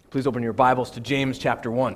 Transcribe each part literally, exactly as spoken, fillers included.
Please open your Bibles to James chapter one.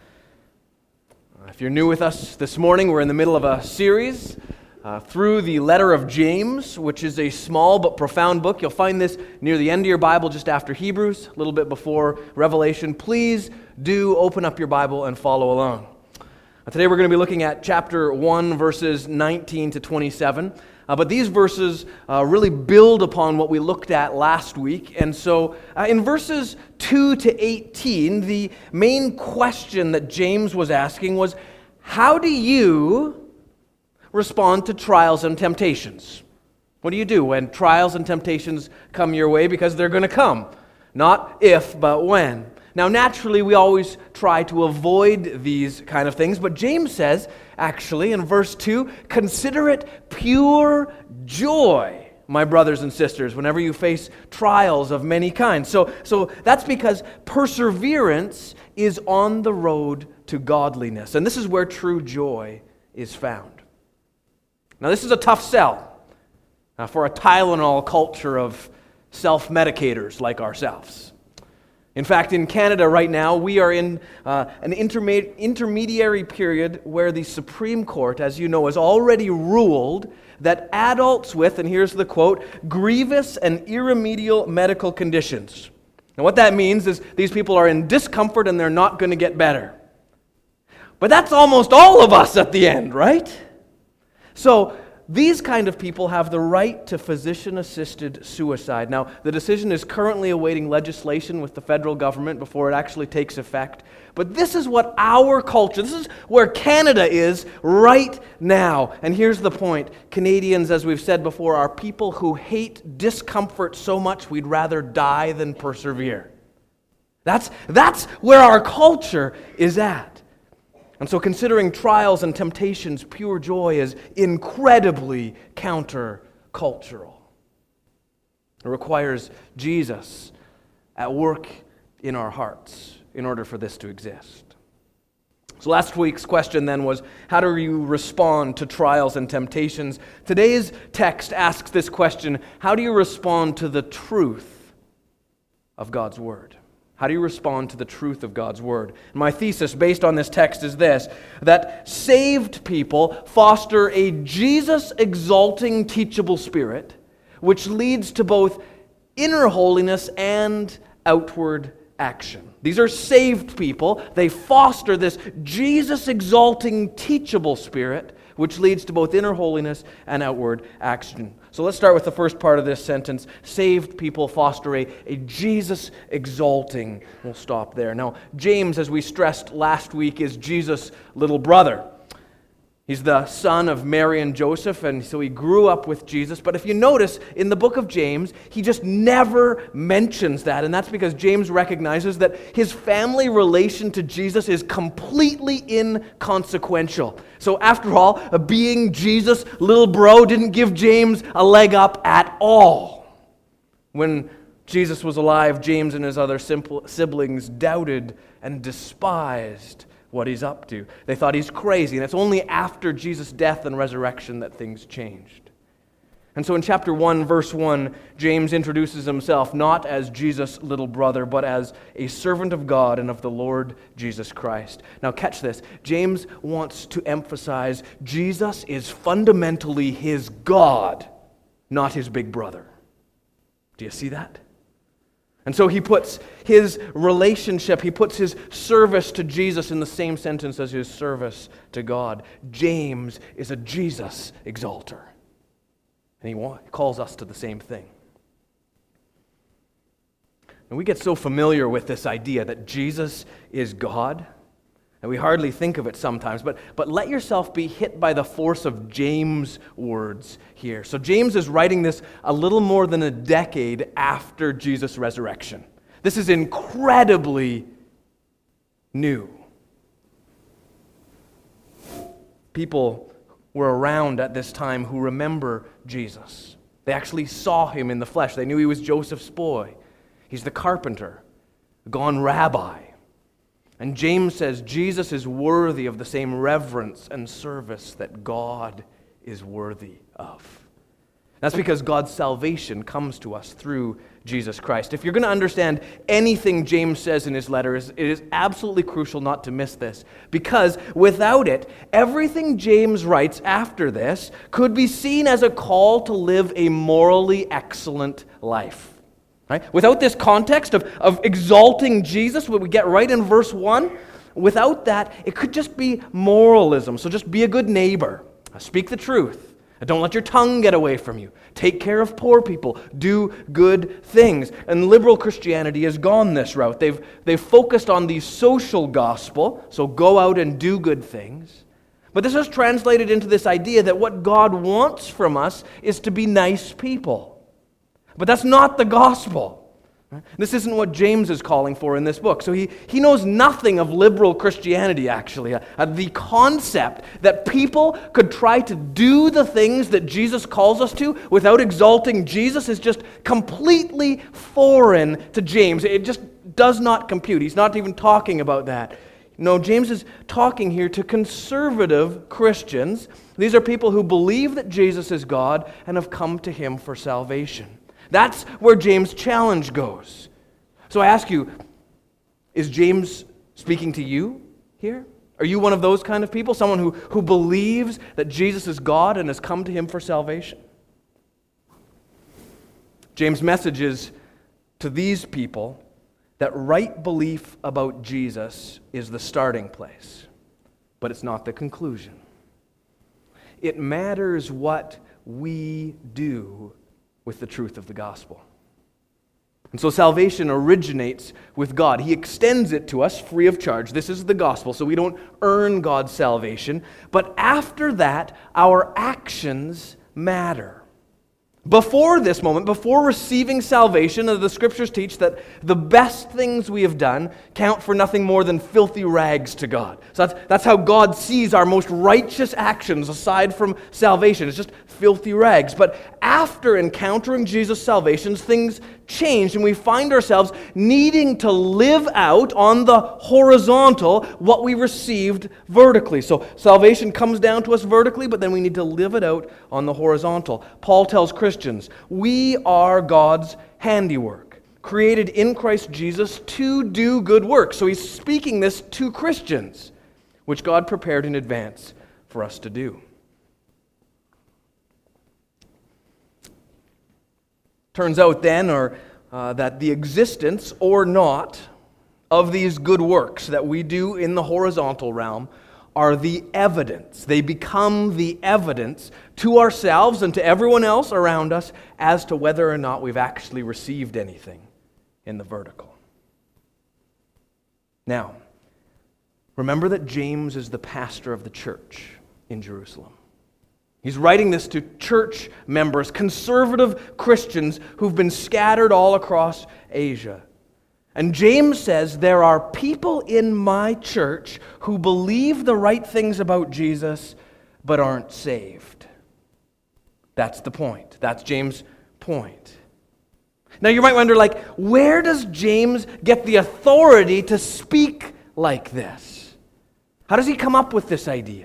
Uh, if you're new with us this morning, we're in the middle of a series uh, through the letter of James, which is a small but profound book. You'll find this near the end of your Bible, just after Hebrews, a little bit before Revelation. Please do open up your Bible and follow along. Uh, today we're going to be looking at chapter one, verses nineteen to twenty-seven. Uh, but these verses uh, really build upon what we looked at last week. And so uh, in verses two to eighteen, the main question that James was asking was, how do you respond to trials and temptations? What do you do when trials and temptations come your way? Because they're going to come. Not if, but when. Now, naturally, we always try to avoid these kind of things, but James says, actually, in verse two, consider it pure joy, my brothers and sisters, whenever you face trials of many kinds. So, so that's because perseverance is on the road to godliness, and this is where true joy is found. Now, this is a tough sell uh, for a Tylenol culture of self-medicators like ourselves. In fact, in Canada right now, we are in uh, an interme- intermediary period where the Supreme Court, as you know, has already ruled that adults with, and here's the quote, grievous and irremediable medical conditions. And what that means is these people are in discomfort and they're not going to get better. But that's almost all of us at the end, right? So, these kind of people have the right to physician-assisted suicide. Now, the decision is currently awaiting legislation with the federal government before it actually takes effect. But this is what our culture, this is where Canada is right now. And here's the point. Canadians, as we've said before, are people who hate discomfort so much we'd rather die than persevere. That's, that's where our culture is at. And so considering trials and temptations pure joy is incredibly counter-cultural. It requires Jesus at work in our hearts in order for this to exist. So last week's question then was, how do you respond to trials and temptations? Today's text asks this question, how do you respond to the truth of God's Word? How do you respond to the truth of God's Word? My thesis based on this text is this, that saved people foster a Jesus-exalting teachable spirit, which leads to both inner holiness and outward action. These are saved people. They foster this Jesus-exalting teachable spirit, which leads to both inner holiness and outward action. So let's start with the first part of this sentence. Saved people foster a, a Jesus-exalting. We'll stop there. Now, James, as we stressed last week, is Jesus' little brother. He's the son of Mary and Joseph, and so he grew up with Jesus. But if you notice, in the book of James, he just never mentions that. And that's because James recognizes that his family relation to Jesus is completely inconsequential. So after all, being Jesus' little bro didn't give James a leg up at all. When Jesus was alive, James and his other simple siblings doubted and despised what he's up to. They thought he's crazy, and it's only after Jesus' death and resurrection that things changed. And so in chapter one, verse one, James introduces himself not as Jesus' little brother, but as a servant of God and of the Lord Jesus Christ. Now catch this. James wants to emphasize Jesus is fundamentally his God, not his big brother. Do you see that? And so he puts his relationship, he puts his service to Jesus in the same sentence as his service to God. James is a Jesus exalter. And he calls us to the same thing. And we get so familiar with this idea that Jesus is God, and we hardly think of it sometimes, but, but let yourself be hit by the force of James' words here. So James is writing this a little more than a decade after Jesus' resurrection. This is incredibly new. People were around at this time who remember Jesus. They actually saw him in the flesh. They knew he was Joseph's boy. He's the carpenter, gone rabbi. And James says Jesus is worthy of the same reverence and service that God is worthy of. That's because God's salvation comes to us through Jesus Christ. If you're going to understand anything James says in his letter, it is absolutely crucial not to miss this, because without it, everything James writes after this could be seen as a call to live a morally excellent life. Right? Without this context of, of exalting Jesus, what we get right in verse one, without that, it could just be moralism. So just be a good neighbor. Speak the truth. Don't let your tongue get away from you. Take care of poor people. Do good things. And liberal Christianity has gone this route. They've, they've focused on the social gospel, so go out and do good things. But this has translated into this idea that what God wants from us is to be nice people. But that's not the gospel. This isn't what James is calling for in this book. So he, he knows nothing of liberal Christianity, actually. Uh, the concept that people could try to do the things that Jesus calls us to without exalting Jesus is just completely foreign to James. It just does not compute. He's not even talking about that. No, James is talking here to conservative Christians. These are people who believe that Jesus is God and have come to Him for salvation. That's where James' challenge goes. So I ask you, is James speaking to you here? Are you one of those kind of people? Someone who, who believes that Jesus is God and has come to Him for salvation? James' message is to these people that right belief about Jesus is the starting place, but it's not the conclusion. It matters what we do with the truth of the gospel. And so salvation originates with God. He extends it to us free of charge. This is the gospel, so we don't earn God's salvation. But after that, our actions matter. Before this moment, before receiving salvation, the Scriptures teach that the best things we have done count for nothing more than filthy rags to God. So that's, that's how God sees our most righteous actions aside from salvation. It's just filthy rags. But after encountering Jesus' salvation, things change, and we find ourselves needing to live out on the horizontal what we received vertically. So salvation comes down to us vertically, but then we need to live it out on the horizontal. Paul tells Christians, we are God's handiwork, created in Christ Jesus to do good works. So he's speaking this to Christians, which God prepared in advance for us to do. Turns out then or uh, that the existence or not of these good works that we do in the horizontal realm are the evidence. They become the evidence to ourselves and to everyone else around us as to whether or not we've actually received anything in the vertical. Now, remember that James is the pastor of the church in Jerusalem. He's writing this to church members, conservative Christians who've been scattered all across Asia. And James says, there are people in my church who believe the right things about Jesus, but aren't saved. That's the point. That's James' point. Now you might wonder, like, where does James get the authority to speak like this? How does he come up with this idea?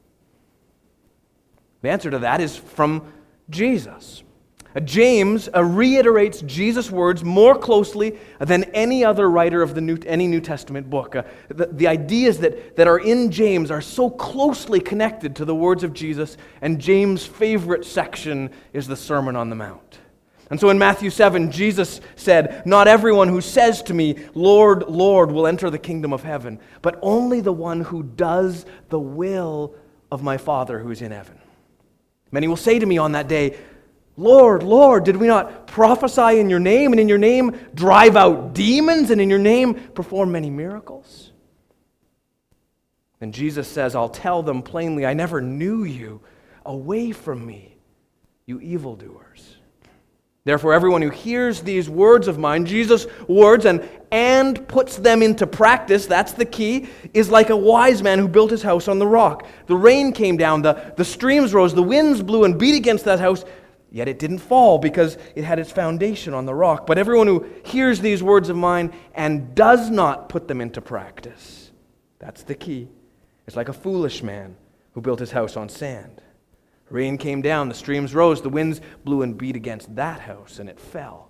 The answer to that is from Jesus. James uh, reiterates Jesus' words more closely than any other writer of the New, any New Testament book. Uh, the, the ideas that, that are in James are so closely connected to the words of Jesus, and James' favorite section is the Sermon on the Mount. And so in Matthew seven, Jesus said, not everyone who says to me, Lord, Lord, will enter the kingdom of heaven, but only the one who does the will of my Father who is in heaven. Many will say to me on that day, Lord, Lord, did we not prophesy in your name, and in your name drive out demons, and in your name perform many miracles? And Jesus says, I'll tell them plainly, I never knew you. Away from me, you evildoers. Therefore, everyone who hears these words of mine, Jesus' words, and, and puts them into practice, that's the key, is like a wise man who built his house on the rock. The rain came down, the, the streams rose, the winds blew and beat against that house, yet it didn't fall because it had its foundation on the rock. But everyone who hears these words of mine and does not put them into practice, that's the key. It's like a foolish man who built his house on sand. Rain came down, the streams rose, the winds blew and beat against that house, and it fell.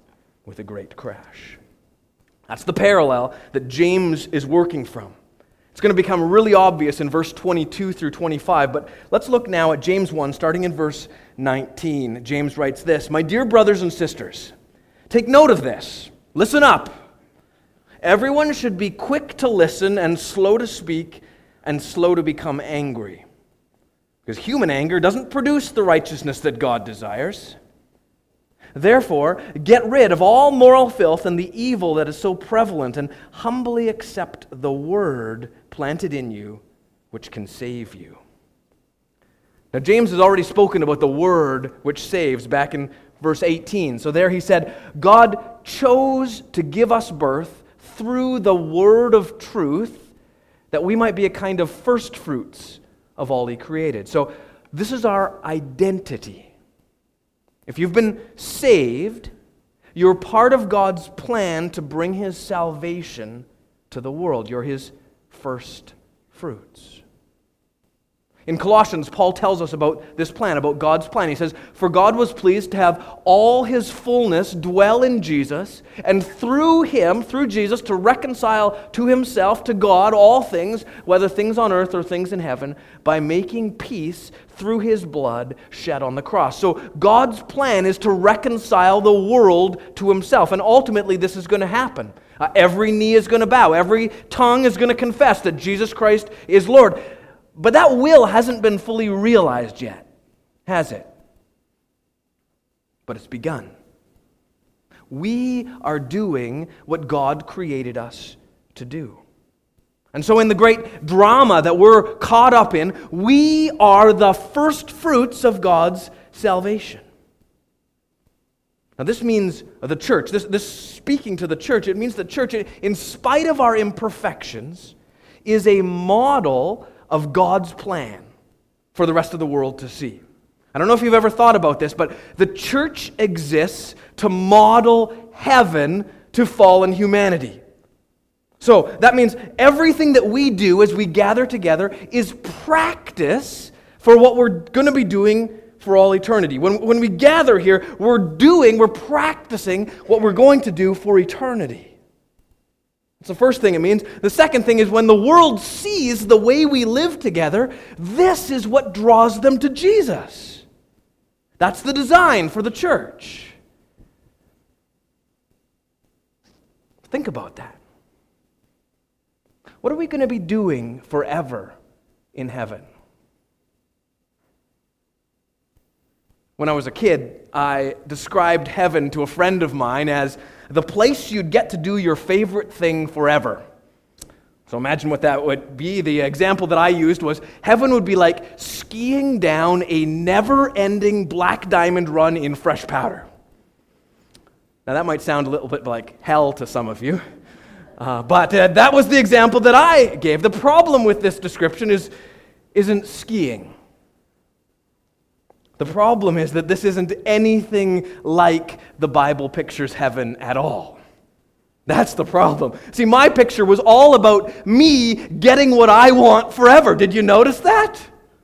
with a great crash. That's the parallel that James is working from. It's going to become really obvious in verse twenty-two through twenty-five, but let's look now at James one, starting in verse nineteen. James writes this, "My dear brothers and sisters, take note of this. Listen up. Everyone should be quick to listen and slow to speak and slow to become angry. Because human anger doesn't produce the righteousness that God desires. Therefore, get rid of all moral filth and the evil that is so prevalent, and humbly accept the word planted in you, which can save you." Now, James has already spoken about the word which saves back in verse eighteen. So there he said, God chose to give us birth through the word of truth, that we might be a kind of first fruits of all He created. So this is our identity. If you've been saved, you're part of God's plan to bring His salvation to the world. You're His first fruits. In Colossians, Paul tells us about this plan, about God's plan. He says, "For God was pleased to have all His fullness dwell in Jesus, and through Him, through Jesus, to reconcile to Himself, to God, all things, whether things on earth or things in heaven, by making peace through His blood shed on the cross." So God's plan is to reconcile the world to Himself, and ultimately this is going to happen. Uh, every knee is going to bow, every tongue is going to confess that Jesus Christ is Lord. But that will hasn't been fully realized yet, has it? But it's begun. We are doing what God created us to do. And so in the great drama that we're caught up in, we are the first fruits of God's salvation. Now this means the church, this, this speaking to the church, it means the church, in spite of our imperfections, is a model of God's plan for the rest of the world to see. I don't know if you've ever thought about this, but the church exists to model heaven to fallen humanity. So that means everything that we do as we gather together is practice for what we're going to be doing for all eternity. When, when we gather here, we're doing, we're practicing what we're going to do for eternity. That's the first thing it means. The second thing is when the world sees the way we live together, this is what draws them to Jesus. That's the design for the church. Think about that. What are we going to be doing forever in heaven? When I was a kid, I described heaven to a friend of mine as the place you'd get to do your favorite thing forever. So imagine what that would be. The example that I used was heaven would be like skiing down a never-ending black diamond run in fresh powder. Now that might sound a little bit like hell to some of you, uh, but uh, that was the example that I gave. The problem with this description is, isn't skiing. The problem is that this isn't anything like the Bible pictures heaven at all. That's the problem. See, my picture was all about me getting what I want forever. Did you notice that?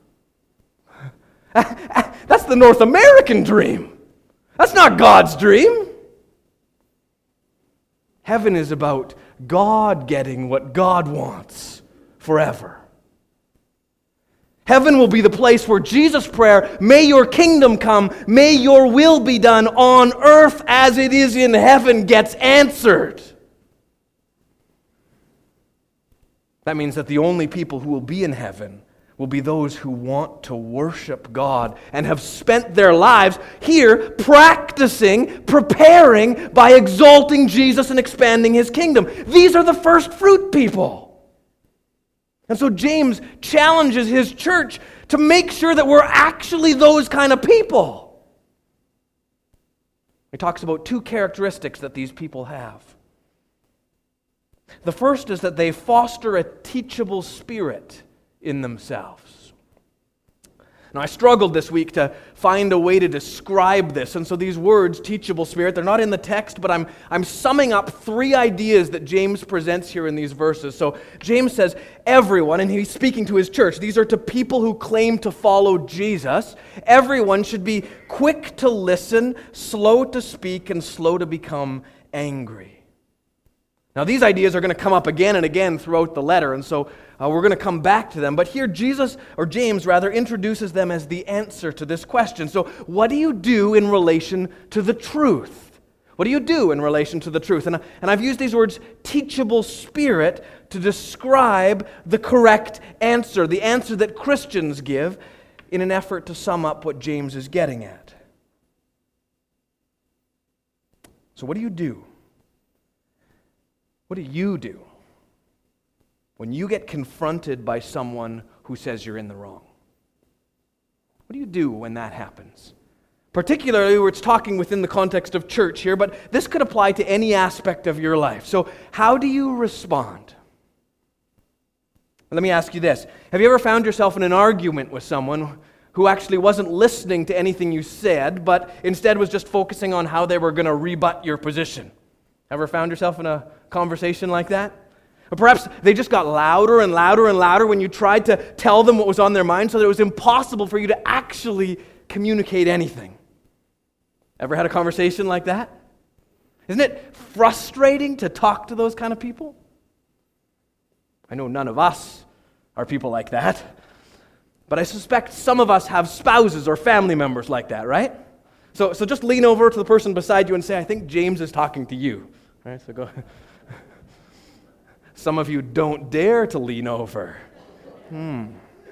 That's the North American dream. That's not God's dream. Heaven is about God getting what God wants forever. Heaven will be the place where Jesus' prayer, "May your kingdom come, may your will be done on earth as it is in heaven," gets answered. That means that the only people who will be in heaven will be those who want to worship God and have spent their lives here practicing, preparing by exalting Jesus and expanding His kingdom. These are the first fruit people. And so James challenges his church to make sure that we're actually those kind of people. He talks about two characteristics that these people have. The first is that they foster a teachable spirit in themselves. Now, I struggled this week to find a way to describe this, and so these words, teachable spirit, they're not in the text, but I'm, I'm summing up three ideas that James presents here in these verses. So James says, everyone, and he's speaking to his church, these are to people who claim to follow Jesus, everyone should be quick to listen, slow to speak, and slow to become angry. Now, these ideas are going to come up again and again throughout the letter, and so uh, we're going to come back to them. But here, Jesus, or James rather, introduces them as the answer to this question. So, what do you do in relation to the truth? What do you do in relation to the truth? And, and I've used these words, teachable spirit, to describe the correct answer, the answer that Christians give in an effort to sum up what James is getting at. So, what do you do? What do you do when you get confronted by someone who says you're in the wrong? What do you do when that happens? Particularly, we're talking within the context of church here, but this could apply to any aspect of your life. So, how do you respond? Let me ask you this. Have you ever found yourself in an argument with someone who actually wasn't listening to anything you said, but instead was just focusing on how they were going to rebut your position? Ever found yourself in a conversation like that? Or perhaps they just got louder and louder and louder when you tried to tell them what was on their mind, so that it was impossible for you to actually communicate anything. Ever had a conversation like that? Isn't it frustrating to talk to those kind of people? I know none of us are people like that, but I suspect some of us have spouses or family members like that, right? So, so just lean over to the person beside you and say, I think James is talking to you. All right, so go. Some of you don't dare to lean over. Hmm.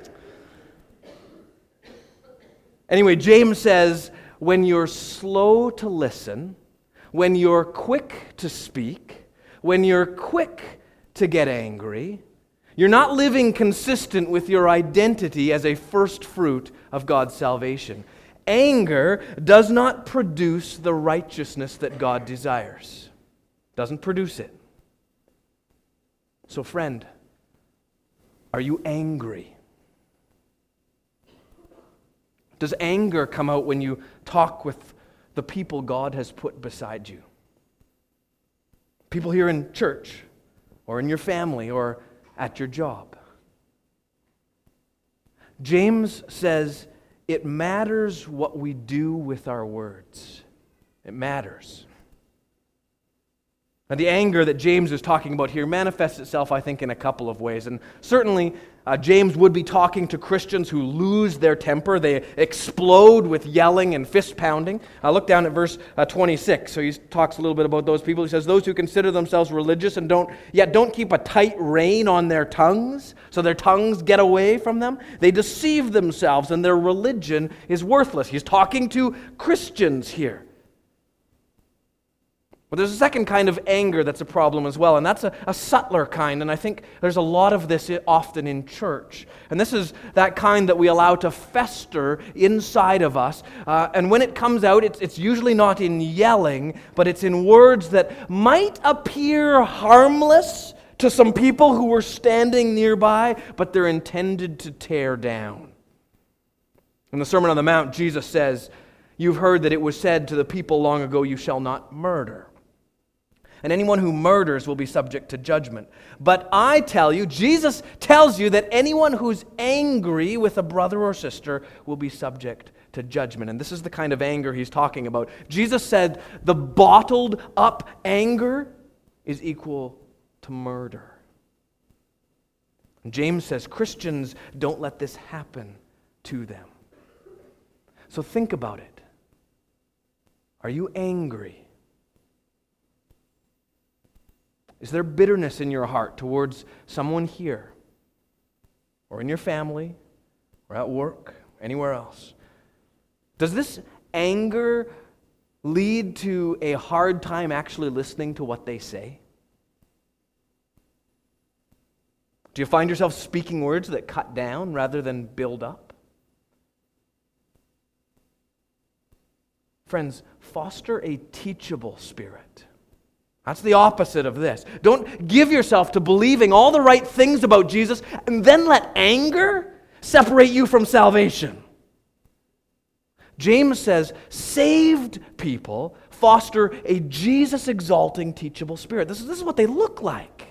Anyway, James says, when you're slow to listen, when you're quick to speak, when you're quick to get angry, you're not living consistent with your identity as a first fruit of God's salvation. Anger does not produce the righteousness that God desires. Doesn't produce it. So, friend, are you angry? Does anger come out when you talk with the people God has put beside you? People here in church, or in your family, or at your job. James says, it matters what we do with our words. It matters. Now, the anger that James is talking about here manifests itself, I think, in a couple of ways. And certainly, uh, James would be talking to Christians who lose their temper. They explode with yelling and fist pounding. Uh, look down at verse uh, twenty-six. So he talks a little bit about those people. He says, those who consider themselves religious and don't yet don't keep a tight rein on their tongues, so their tongues get away from them. They deceive themselves and their religion is worthless. He's talking to Christians here. But there's a second kind of anger that's a problem as well, and that's a, a subtler kind, and I think there's a lot of this often in church. And this is that kind that we allow to fester inside of us, uh, and when it comes out, it's, it's usually not in yelling, but it's in words that might appear harmless to some people who were standing nearby, but they're intended to tear down. In the Sermon on the Mount, Jesus says, "You've heard that it was said to the people long ago, 'You shall not murder.' And anyone who murders will be subject to judgment. But I tell you," Jesus tells you, "that anyone who's angry with a brother or sister will be subject to judgment." And this is the kind of anger he's talking about. Jesus said the bottled up anger is equal to murder. And James says Christians don't let this happen to them. So think about it. Are you angry? Is there bitterness in your heart towards someone here, or in your family, or at work, anywhere else? Does this anger lead to a hard time actually listening to what they say? Do you find yourself speaking words that cut down rather than build up? Friends, foster a teachable spirit. That's the opposite of this. Don't give yourself to believing all the right things about Jesus and then let anger separate you from salvation. James says, saved people foster a Jesus-exalting, teachable spirit. This is, this is what they look like.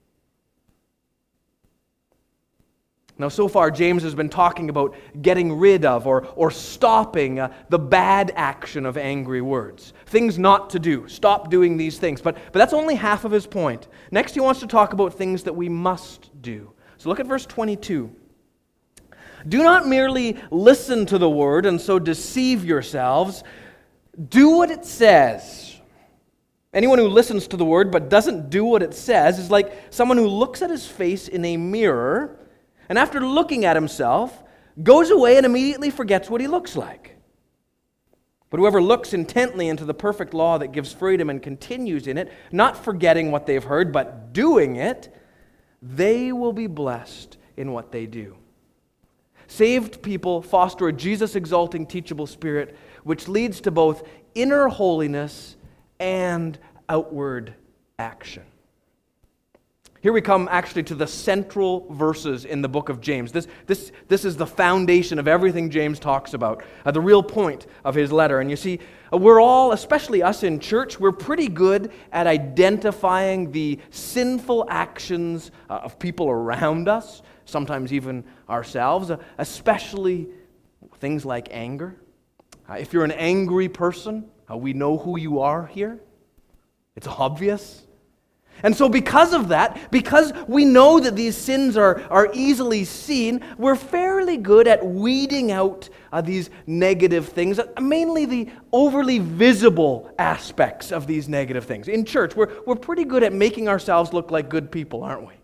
Now, so far, James has been talking about getting rid of or, or stopping uh, the bad action of angry words. Things not to do. Stop doing these things. But, but that's only half of his point. Next, he wants to talk about things that we must do. So look at verse twenty-two. Do not merely listen to the word and so deceive yourselves. Do what it says. Anyone who listens to the word but doesn't do what it says is like someone who looks at his face in a mirror and after looking at himself, goes away and immediately forgets what he looks like. But whoever looks intently into the perfect law that gives freedom and continues in it, not forgetting what they've heard, but doing it, they will be blessed in what they do. Saved people foster a Jesus-exalting, teachable spirit, which leads to both inner holiness and outward action. Here we come actually to the central verses in the book of James. This, this, this is the foundation of everything James talks about, uh, the real point of his letter. And you see, uh, we're all, especially us in church, we're pretty good at identifying the sinful actions uh, of people around us, sometimes even ourselves, uh, especially things like anger. Uh, if you're an angry person, uh, we know who you are here. It's obvious. And so because of that, because we know that these sins are, are easily seen, we're fairly good at weeding out uh, these negative things, uh, mainly the overly visible aspects of these negative things. In church, we're, we're pretty good at making ourselves look like good people, aren't we?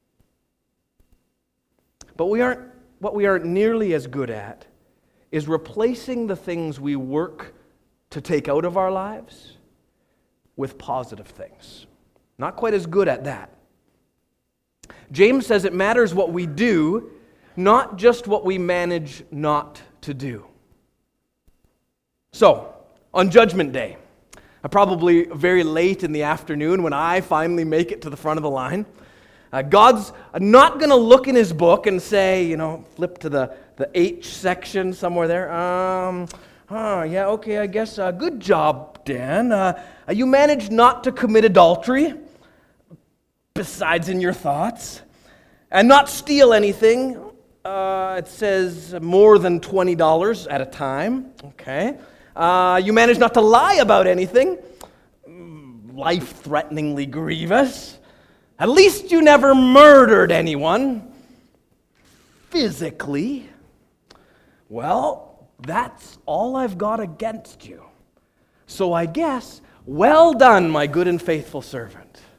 But we aren't, what we aren't nearly as good at is replacing the things we work to take out of our lives with positive things. Not quite as good at that. James says it matters what we do, not just what we manage not to do. So, on Judgment Day, uh, probably very late in the afternoon when I finally make it to the front of the line, uh, God's not going to look in his book and say, you know, flip to the, the H section somewhere there. Um, oh, yeah, okay, I guess, uh, good job, Dan. Uh, you managed not to commit adultery, besides in your thoughts, and not steal anything. Uh, it says more than twenty dollars at a time. Okay. Uh, you managed not to lie about anything. Life-threateningly grievous. At least you never murdered anyone. Physically. Well, that's all I've got against you. So I guess, well done, my good and faithful servant.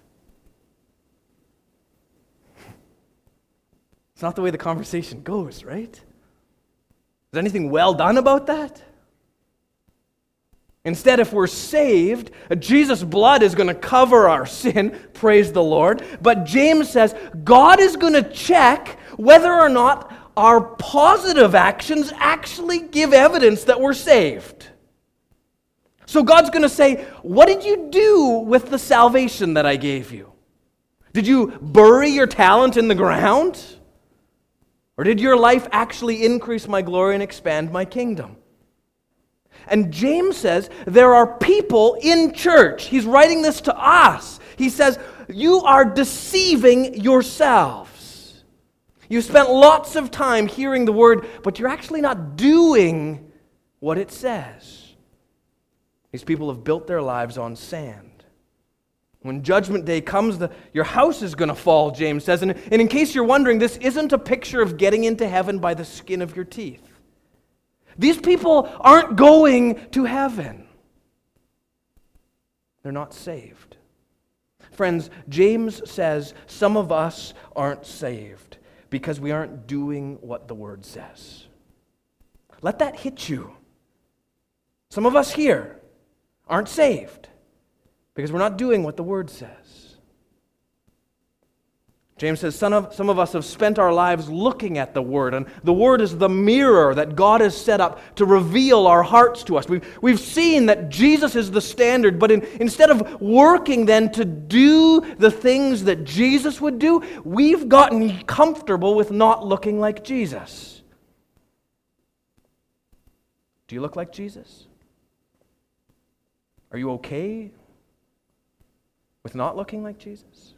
It's not the way the conversation goes, right? Is anything well done about that? Instead, if we're saved, Jesus' blood is going to cover our sin, praise the Lord. But James says God is going to check whether or not our positive actions actually give evidence that we're saved. So God's going to say, what did you do with the salvation that I gave you? Did you bury your talent in the ground? Or did your life actually increase my glory and expand my kingdom? And James says there are people in church. He's writing this to us. He says, you are deceiving yourselves. You spent lots of time hearing the word, but you're actually not doing what it says. These people have built their lives on sand. When Judgment Day comes, the, your house is going to fall, James says. And, and in case you're wondering, this isn't a picture of getting into heaven by the skin of your teeth. These people aren't going to heaven. They're not saved. Friends, James says some of us aren't saved because we aren't doing what the Word says. Let that hit you. Some of us here aren't saved because we're not doing what the Word says. James says some of, some of us have spent our lives looking at the Word, and the Word is the mirror that God has set up to reveal our hearts to us. We've, we've seen that Jesus is the standard, but in, instead of working then to do the things that Jesus would do, we've gotten comfortable with not looking like Jesus. Do you look like Jesus? Are you okay with not looking like Jesus?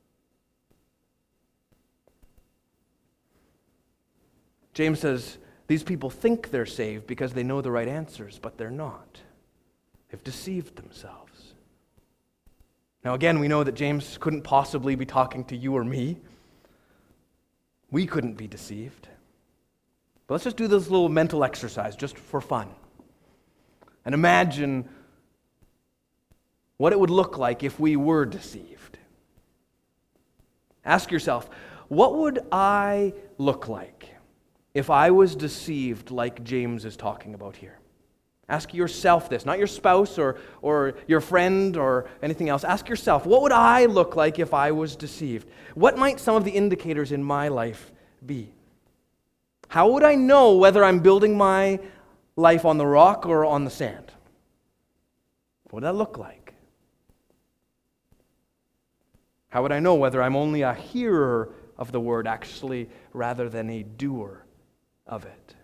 James says these people think they're saved because they know the right answers, but they're not. They've deceived themselves. Now again, we know that James couldn't possibly be talking to you or me. We couldn't be deceived. But let's just do this little mental exercise just for fun. And imagine what it would look like if we were deceived. Ask yourself, what would I look like if I was deceived like James is talking about here? Ask yourself this, not your spouse or, or your friend or anything else. Ask yourself, what would I look like if I was deceived? What might some of the indicators in my life be? How would I know whether I'm building my life on the rock or on the sand? What would that look like? How would I know whether I'm only a hearer of the word actually rather than a doer of it?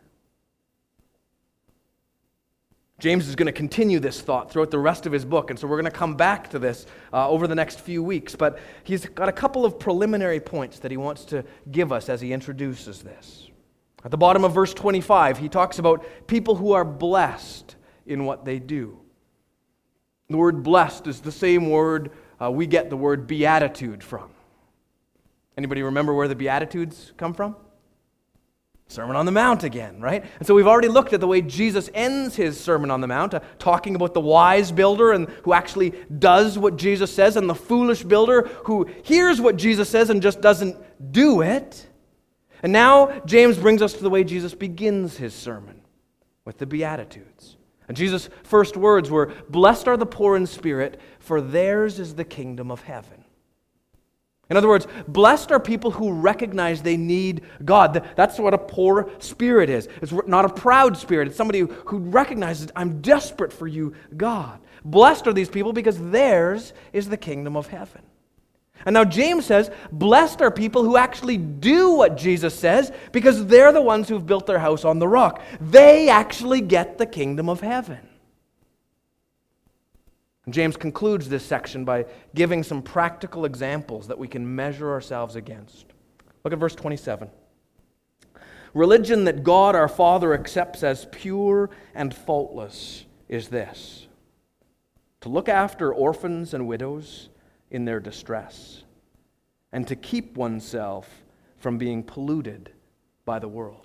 James is going to continue this thought throughout the rest of his book, and so we're going to come back to this uh, over the next few weeks. But he's got a couple of preliminary points that he wants to give us as he introduces this. At the bottom of verse twenty-five, he talks about people who are blessed in what they do. The word blessed is the same word uh, we get the word beatitude from. Anybody remember where the Beatitudes come from? Sermon on the Mount again, right? And so we've already looked at the way Jesus ends his Sermon on the Mount, uh, talking about the wise builder and who actually does what Jesus says, and the foolish builder who hears what Jesus says and just doesn't do it. And now James brings us to the way Jesus begins his sermon with the Beatitudes. And Jesus' first words were, "Blessed are the poor in spirit, for theirs is the kingdom of heaven." In other words, blessed are people who recognize they need God. That's what a poor spirit is. It's not a proud spirit. It's somebody who recognizes, I'm desperate for you, God. Blessed are these people because theirs is the kingdom of heaven. And now James says, blessed are people who actually do what Jesus says because they're the ones who've built their house on the rock. They actually get the kingdom of heaven. And James concludes this section by giving some practical examples that we can measure ourselves against. Look at verse twenty-seven. Religion that God our Father accepts as pure and faultless is this: to look after orphans and widows in their distress, and to keep oneself from being polluted by the world.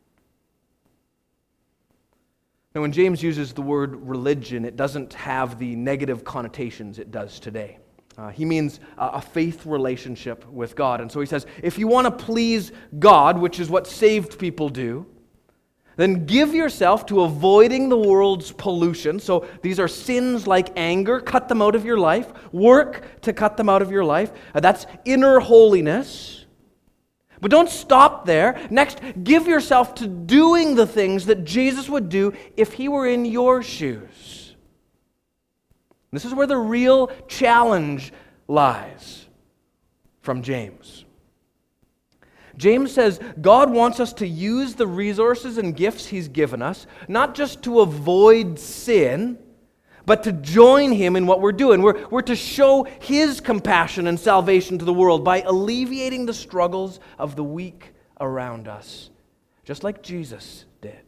Now, when James uses the word religion, it doesn't have the negative connotations it does today. Uh, he means uh, a faith relationship with God. And so he says, if you want to please God, which is what saved people do, then give yourself to avoiding the world's pollution. So these are sins like anger. Cut them out of your life. Work to cut them out of your life. Uh, that's inner holiness. But don't stop there. Next, give yourself to doing the things that Jesus would do if he were in your shoes. This is where the real challenge lies from James. James says God wants us to use the resources and gifts he's given us, not just to avoid sin, but to join him in what we're doing. We're, we're to show his compassion and salvation to the world by alleviating the struggles of the weak around us, just like Jesus did.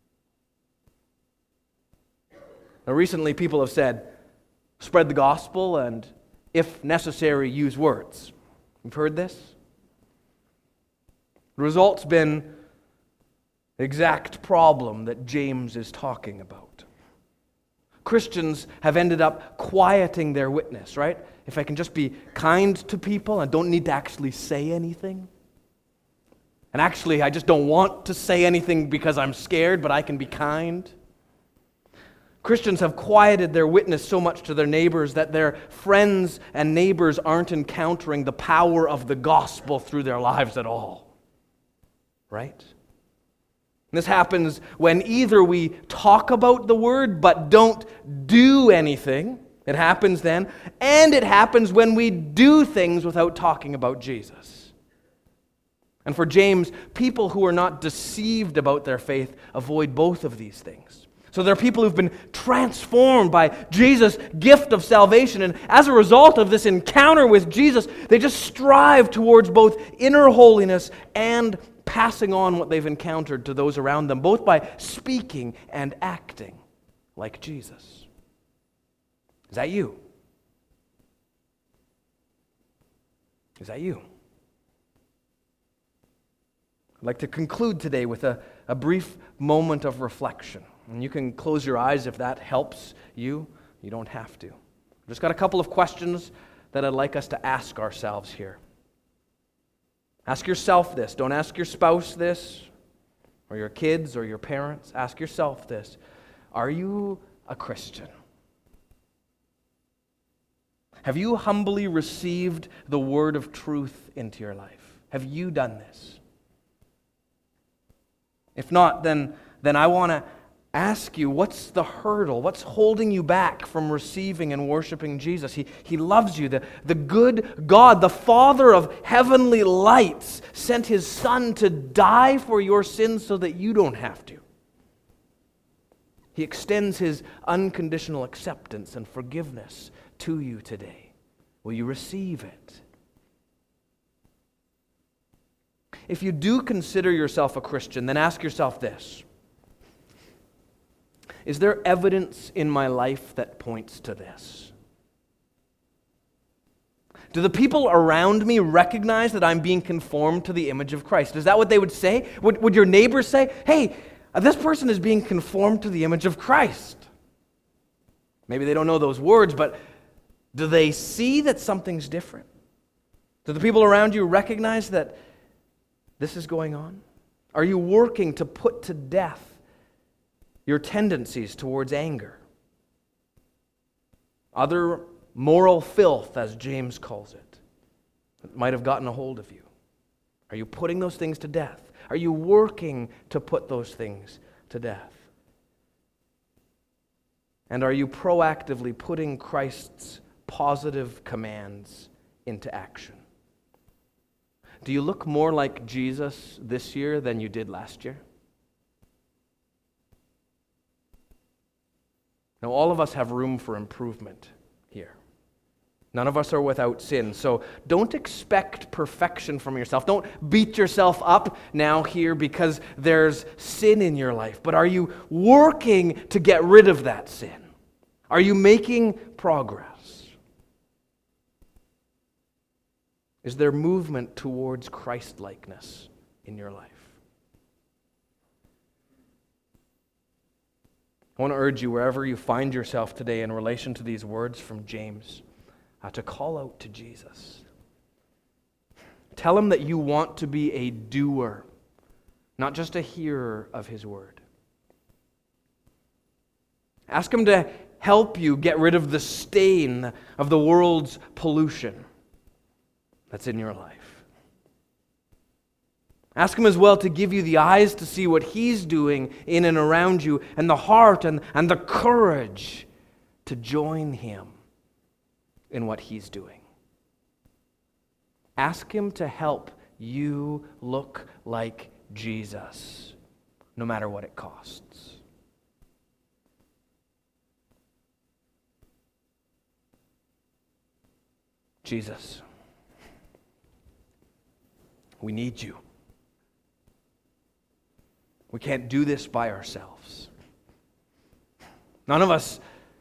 Now, recently people have said, spread the gospel and, if necessary, use words. You've heard this? The result's been the exact problem that James is talking about. Christians have ended up quieting their witness, right? If I can just be kind to people and don't need to actually say anything. And actually, I just don't want to say anything because I'm scared, but I can be kind. Christians have quieted their witness so much to their neighbors that their friends and neighbors aren't encountering the power of the gospel through their lives at all. Right? This happens when either we talk about the word but don't do anything. It happens then. And it happens when we do things without talking about Jesus. And for James, people who are not deceived about their faith avoid both of these things. So there are people who've been transformed by Jesus' gift of salvation. And as a result of this encounter with Jesus, they just strive towards both inner holiness and passing on what they've encountered to those around them, both by speaking and acting like Jesus. Is that you? Is that you? I'd like to conclude today with a, a brief moment of reflection. And you can close your eyes if that helps you. You don't have to. I've just got a couple of questions that I'd like us to ask ourselves here. Ask yourself this. Don't ask your spouse this, or your kids, or your parents. Ask yourself this. Are you a Christian? Have you humbly received the word of truth into your life? Have you done this? If not, then, then I want to ask you, what's the hurdle? What's holding you back from receiving and worshiping Jesus? He, he loves you. The, the good God, the Father of heavenly lights, sent His Son to die for your sins so that you don't have to. He extends His unconditional acceptance and forgiveness to you today. Will you receive it? If you do consider yourself a Christian, then ask yourself this. Is there evidence in my life that points to this? Do the people around me recognize that I'm being conformed to the image of Christ? Is that what they would say? Would, would your neighbors say, hey, this person is being conformed to the image of Christ? Maybe they don't know those words, but do they see that something's different? Do the people around you recognize that this is going on? Are you working to put to death your tendencies towards anger, other moral filth, as James calls it, that might have gotten a hold of you? Are you putting those things to death? Are you working to put those things to death? And are you proactively putting Christ's positive commands into action? Do you look more like Jesus this year than you did last year? Now, all of us have room for improvement here. None of us are without sin, so don't expect perfection from yourself. Don't beat yourself up now here because there's sin in your life. But are you working to get rid of that sin? Are you making progress? Is there movement towards Christ-likeness in your life? I want to urge you, wherever you find yourself today in relation to these words from James, uh, to call out to Jesus. Tell Him that you want to be a doer, not just a hearer of His word. Ask Him to help you get rid of the stain of the world's pollution that's in your life. Ask Him as well to give you the eyes to see what He's doing in and around you, and the heart and, and the courage to join Him in what He's doing. Ask Him to help you look like Jesus, no matter what it costs. Jesus, we need You. We can't do this by ourselves. None of us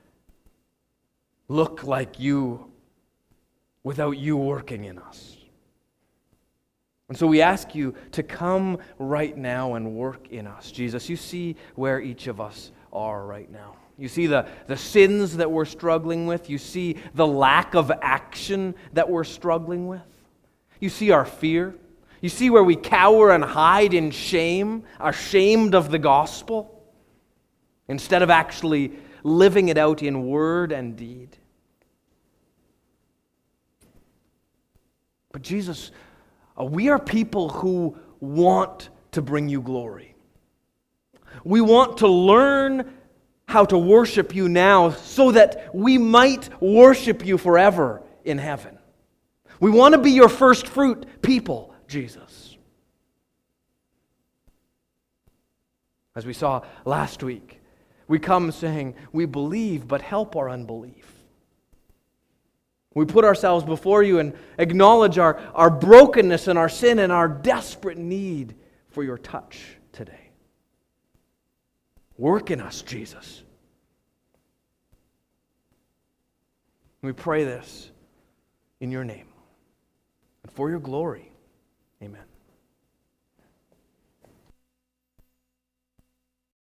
look like You without You working in us. And so we ask You to come right now and work in us. Jesus, You see where each of us are right now. You see the, the sins that we're struggling with. You see the lack of action that we're struggling with. You see our fear. You see where we cower and hide in shame, ashamed of the gospel, instead of actually living it out in word and deed. But Jesus, uh, we are people who want to bring You glory. We want to learn how to worship You now so that we might worship You forever in heaven. We want to be Your first fruit people, Jesus. As we saw last week, We come saying, we believe, but help our unbelief. We put ourselves before you and acknowledge our, our brokenness and our sin and our desperate need for your touch today. Work in us, Jesus. We pray this in your name and for your glory. Amen.